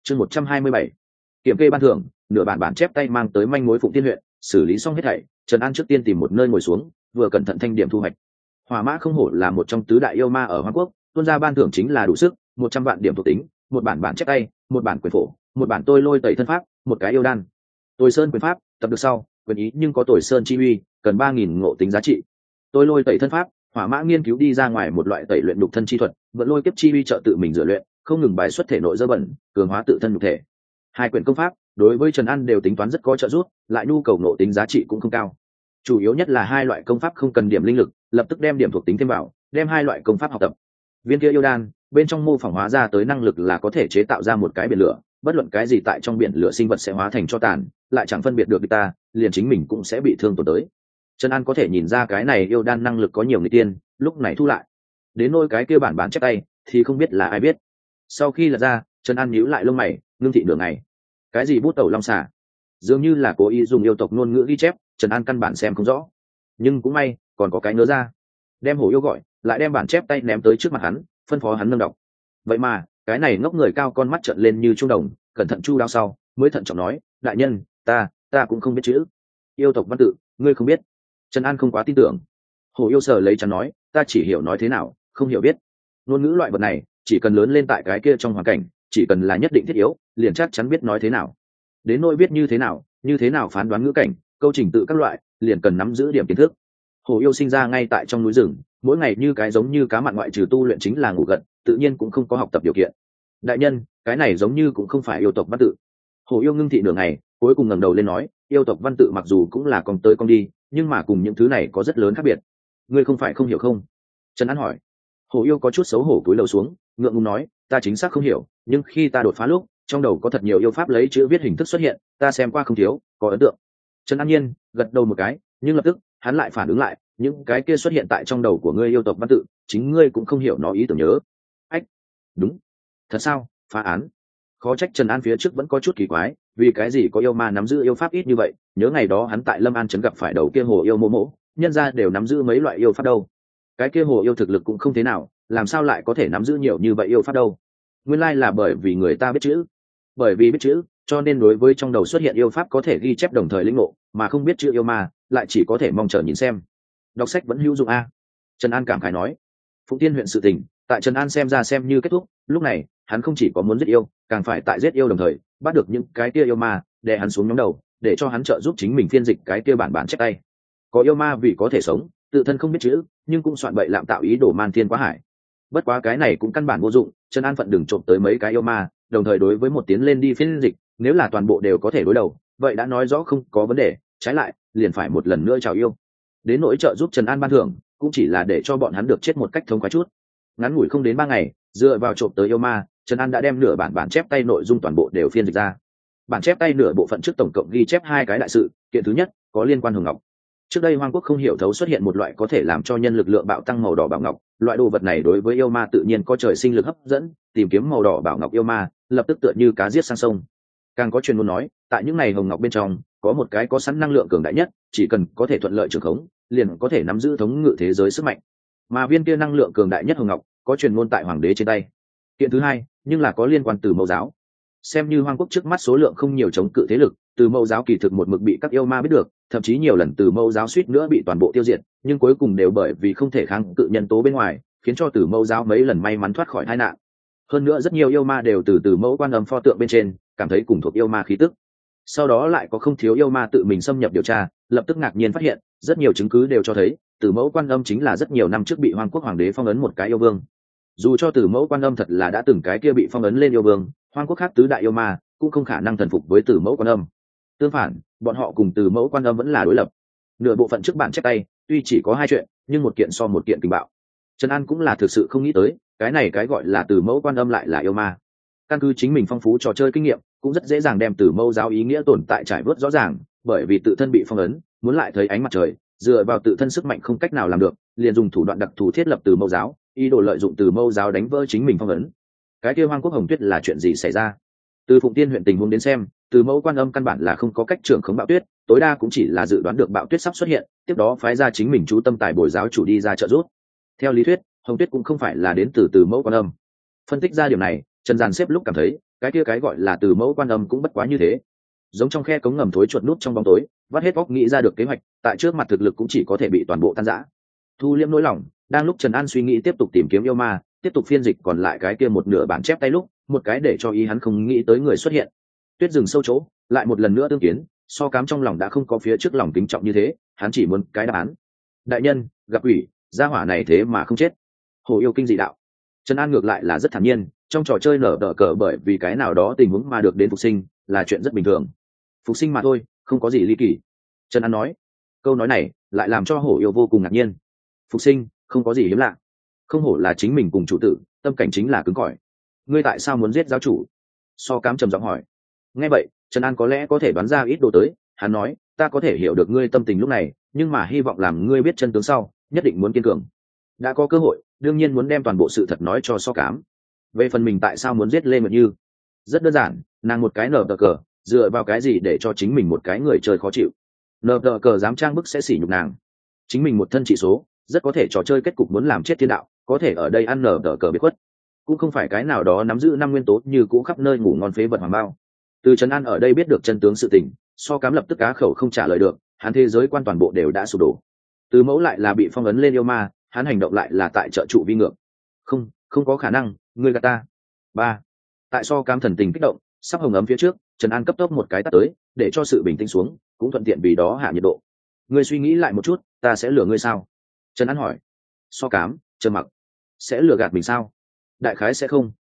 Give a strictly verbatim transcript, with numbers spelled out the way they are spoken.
chương một trăm hai mươi bảy kiểm kê ban thưởng. Nửa bản bản chép tay mang tới manh mối Phụng Tiên huyện, xử lý xong hết thảy, Trần An trước tiên tìm một nơi ngồi xuống, vừa cẩn thận thanh điểm thu hoạch. Hỏa Mã không hổ là một trong tứ đại yêu ma ở Hoang Quốc, tuôn ra ban thưởng chính là đủ sức, một trăm vạn điểm thuộc tính, một bản bản chép tay, một bản quyền phổ, một bản tôi lôi tẩy thân pháp, một cái yêu đan. Tôi sơn quyền pháp, tập được sau, quyền ý nhưng có tuổi sơn chi uy, cần ba nghìn ngộ tính giá trị. Tôi lôi tẩy thân pháp, Hỏa Mã nghiên cứu đi ra ngoài một loại tẩy luyện đục thân chi thuật, vận lôi kiếp chi uy trợ tự mình rửa luyện, không ngừng bài xuất thể nội dơ bẩn, cường hóa tự thân nhục thể. Hai quyển công pháp đối với Trần An đều tính toán rất có trợ giúp, lại nhu cầu ngộ tính giá trị cũng không cao. Chủ yếu nhất là hai loại công pháp không cần điểm linh lực, lập tức đem điểm thuộc tính thêm vào, đem hai loại công pháp học tập. Viên kia yêu đan, bên trong mô phỏng hóa ra tới năng lực là có thể chế tạo ra một cái biển lửa, bất luận cái gì tại trong biển lửa sinh vật sẽ hóa thành cho tàn, lại chẳng phân biệt được địch ta, liền chính mình cũng sẽ bị thương tổn tới. Trần An có thể nhìn ra cái này yêu đan năng lực có nhiều người tiên, lúc này thu lại. Đến nôi cái kia bản bản chép tay thì không biết là ai biết. Sau khi lật ra, Trần An nhíu lại lông mày, ngưng thị nửa ngày. Cái gì bút tẩu long xà? Dường như là cố ý dùng yêu tộc ngôn ngữ ghi chép, Trần An căn bản xem không rõ. Nhưng cũng may, còn có cái ngớ ra. Đem hổ yêu gọi, lại đem bản chép tay ném tới trước mặt hắn, phân phó hắn nâng đọc. Vậy mà, cái này ngốc người cao con mắt trợn lên như trung đồng, cẩn thận chu đáo sau, mới thận trọng nói, đại nhân, ta, ta cũng không biết chữ. Yêu tộc văn tự, ngươi không biết. Trần An không quá tin tưởng. Hổ yêu sờ lấy chắn nói, ta chỉ hiểu nói thế nào, không hiểu biết. Ngôn ngữ loại vật này, chỉ cần lớn lên tại cái kia trong hoàn cảnh, chỉ cần là nhất định thiết yếu, liền chắc chắn biết nói thế nào. Đến nỗi biết như thế nào, như thế nào phán đoán ngữ cảnh, câu trình tự các loại, liền cần nắm giữ điểm kiến thức. Hổ yêu sinh ra ngay tại trong núi rừng, mỗi ngày như cái giống như cá mặn, ngoại trừ tu luyện chính là ngủ gật, tự nhiên cũng không có học tập điều kiện. Đại nhân, cái này giống như cũng không phải yêu tộc văn tự. Hổ yêu ngưng thị nửa ngày, cuối cùng ngẩng đầu lên nói, yêu tộc văn tự mặc dù cũng là con tới con đi, nhưng mà cùng những thứ này có rất lớn khác biệt. Ngươi không phải không hiểu không? Trần An hỏi. Hổ yêu có chút xấu hổ cúi đầu xuống, ngượng ngùng nói, ta chính xác không hiểu, nhưng khi ta đột phá lúc, trong đầu có thật nhiều yêu pháp lấy chữ viết hình thức xuất hiện, ta xem qua không thiếu, có ấn tượng. Trần An Nhiên gật đầu một cái, nhưng lập tức hắn lại phản ứng lại, những cái kia xuất hiện tại trong đầu của ngươi yêu tộc văn tự, chính ngươi cũng không hiểu nó ý tưởng nhớ. Ách, đúng, thật sao? Phá án. Khó trách Trần An phía trước vẫn có chút kỳ quái, vì cái gì có yêu ma nắm giữ yêu pháp ít như vậy? Nhớ ngày đó hắn tại Lâm An trấn gặp phải đầu kia hồ yêu mô mỗ, nhân ra đều nắm giữ mấy loại yêu pháp đâu. Cái kia hồ yêu thực lực cũng không thế nào, làm sao lại có thể nắm giữ nhiều như vậy yêu pháp đâu? Nguyên lai là bởi vì người ta biết chữ. Bởi vì biết chữ, cho nên đối với trong đầu xuất hiện yêu pháp có thể ghi chép đồng thời lĩnh ngộ, mà không biết chữ yêu ma lại chỉ có thể mong chờ nhìn xem. Đọc sách vẫn hữu dụng a. Trần An cảm khái nói. Phụng Tiên huyện sự tình, tại Trần An xem ra xem như kết thúc, lúc này hắn không chỉ có muốn giết yêu, càng phải tại giết yêu đồng thời bắt được những cái kia yêu ma, để hắn xuống nhóm đầu, để cho hắn trợ giúp chính mình phiên dịch cái kia bản bản chép tay. Có yêu ma vì có thể sống, tự thân không biết chữ, nhưng cũng soạn bậy lạm tạo ý đồ man thiên quá hải. Bất quá cái này cũng căn bản vô dụng, Trần An phận đừng trộm tới mấy cái yêu ma, đồng thời đối với một tiến lên đi phiên dịch, nếu là toàn bộ đều có thể đối đầu, vậy đã nói rõ không có vấn đề, trái lại liền phải một lần nữa chào yêu. Đến nỗi trợ giúp Trần An ban thưởng, cũng chỉ là để cho bọn hắn được chết một cách thông khoái chút. Ngắn ngủi không đến ba ngày, dựa vào trộm tới yêu ma, Trần An đã đem nửa bản bản chép tay nội dung toàn bộ đều phiên dịch ra. Bản chép tay nửa bộ phận trước tổng cộng ghi chép hai cái đại sự, kiện thứ nhất có liên quan Hồng Ngọc. Trước đây Hoang Quốc không hiểu thấu xuất hiện một loại có thể làm cho nhân lực lượng bạo tăng màu đỏ bảo ngọc, loại đồ vật này đối với yêu ma tự nhiên có trời sinh lực hấp dẫn, tìm kiếm màu đỏ bảo ngọc yêu ma, lập tức tựa như cá giết sang sông. Càng có truyền ngôn nói, tại những này hồng ngọc bên trong, có một cái có sẵn năng lượng cường đại nhất, chỉ cần có thể thuận lợi trường khống, liền có thể nắm giữ thống ngự thế giới sức mạnh. Mà viên kia năng lượng cường đại nhất hồng ngọc, có truyền ngôn tại hoàng đế trên tay. Kiện thứ hai, nhưng là có liên quan Từ Mẫu giáo. Xem như Hoang Quốc trước mắt số lượng không nhiều chống cự thế lực, Từ Mẫu giáo kỳ thực một mực bị các yêu ma biết được, thậm chí nhiều lần Từ Mẫu giáo suýt nữa bị toàn bộ tiêu diệt, nhưng cuối cùng đều bởi vì không thể kháng cự nhân tố bên ngoài, khiến cho Từ Mẫu giáo mấy lần may mắn thoát khỏi tai nạn. Hơn nữa rất nhiều yêu ma đều từ Từ Mẫu quan âm pho tượng bên trên cảm thấy cùng thuộc yêu ma khí tức. Sau đó lại có không thiếu yêu ma tự mình xâm nhập điều tra, lập tức ngạc nhiên phát hiện, rất nhiều chứng cứ đều cho thấy, Từ Mẫu quan âm chính là rất nhiều năm trước bị Hoang Quốc hoàng đế phong ấn một cái yêu vương. Dù cho Từ Mẫu quan âm thật là đã từng cái kia bị phong ấn lên yêu vương, Hoang Quốc khác tứ đại yêu ma cũng không khả năng thần phục với Từ Mẫu quan âm. Tương phản, bọn họ cùng Từ Mẫu quan âm vẫn là đối lập. Nửa bộ phận trước bản chép tay, tuy chỉ có hai chuyện, nhưng một kiện so một kiện tình bạo. Trần An cũng là thực sự không nghĩ tới, cái này cái gọi là Từ Mẫu quan âm lại là yêu ma. Căn cứ chính mình phong phú trò chơi kinh nghiệm, cũng rất dễ dàng đem Từ Mẫu giáo ý nghĩa tồn tại trải vớt rõ ràng, bởi vì tự thân bị phong ấn, muốn lại thấy ánh mặt trời, dựa vào tự thân sức mạnh không cách nào làm được, liền dùng thủ đoạn đặc thù thiết lập Từ Mẫu giáo, ý đồ lợi dụng Từ Mẫu giáo đánh vỡ chính mình phong ấn. Cái kia Hoang Quốc Hồng Tuyết là chuyện gì xảy ra? Từ Phụng Tiên huyện tình huống đến xem, Từ Mẫu quan âm căn bản là không có cách trưởng khống bạo tuyết, tối đa cũng chỉ là dự đoán được bạo tuyết sắp xuất hiện, tiếp đó phái ra chính mình chú tâm tài bồi giáo chủ đi ra trợ giúp. Theo lý thuyết, Hồng Tuyết cũng không phải là đến từ Từ Mẫu quan âm. Phân tích ra điều này, Trần Giàn xếp lúc cảm thấy, cái kia cái gọi là từ mẫu quan âm cũng bất quá như thế, giống trong khe cống ngầm thối chuột nút trong bóng tối, vắt hết óc nghĩ ra được kế hoạch, tại trước mặt thực lực cũng chỉ có thể bị toàn bộ tan rã. Thu liễm nỗi lòng, đang lúc Trần An suy nghĩ tiếp tục tìm kiếm yêu ma, tiếp tục phiên dịch còn lại cái kia một nửa bản chép tay lúc, một cái để cho ý hắn không nghĩ tới người xuất hiện. Tuyết rừng sâu chỗ, lại một lần nữa tương kiến, So Cám trong lòng đã không có phía trước lòng kính trọng như thế, hắn chỉ muốn cái đáp án. Đại nhân, gặp quỷ, gia hỏa này thế mà không chết. Hồ yêu kinh dị đạo. Trần An ngược lại là rất thản nhiên, trong trò chơi nở đỡ cờ bởi vì cái nào đó tình huống mà được đến phục sinh, là chuyện rất bình thường. Phục sinh mà thôi, không có gì ly kỳ. Trần An nói. Câu nói này lại làm cho hổ yêu vô cùng ngạc nhiên. Phục sinh, không có gì hiếm lạ. Không hổ là chính mình cùng chủ tử, tâm cảnh chính là cứng cỏi. Ngươi tại sao muốn giết giáo chủ? So Cám trầm giọng hỏi. Nghe vậy, Trần An có lẽ có thể đoán ra ít đồ tới, hắn nói, ta có thể hiểu được ngươi tâm tình lúc này, nhưng mà hy vọng làm ngươi biết chân tướng sau, nhất định muốn kiên cường. Đã có cơ hội, đương nhiên muốn đem toàn bộ sự thật nói cho So Cám. Về phần mình tại sao muốn giết Lê Nguyệt Như, rất đơn giản, nàng một cái nở tờ cờ, dựa vào cái gì để cho chính mình một cái người chơi khó chịu? Nở tờ cờ dám trang bức sẽ sỉ nhục nàng. Chính mình một thân trị số, rất có thể trò chơi kết cục muốn làm chết thiên đạo, có thể ở đây ăn nở tờ cờ biết khuất, cũng không phải cái nào đó nắm giữ năm nguyên tố như cũ khắp nơi ngủ ngon phế vật hoàng bao. Từ Trần An ở đây biết được chân tướng sự tình, So Cám lập tức cá khẩu không trả lời được, hắn thế giới quan toàn bộ đều đã sụp đổ. Từ mẫu lại là bị phong ấn lên yêu ma, hắn hành động lại là tại trợ trụ vi ngược. Không, không có khả năng, ngươi gạt ta. Ba. Tại So Cám thần tình kích động, sắp hồng ấm phía trước, Trần An cấp tốc một cái tát tới, để cho sự bình tĩnh xuống, cũng thuận tiện vì đó hạ nhiệt độ. Ngươi suy nghĩ lại một chút, ta sẽ lừa ngươi sao? Trần An hỏi. So Cám trầm mặc. Sẽ lừa gạt mình sao? Đại khái sẽ không,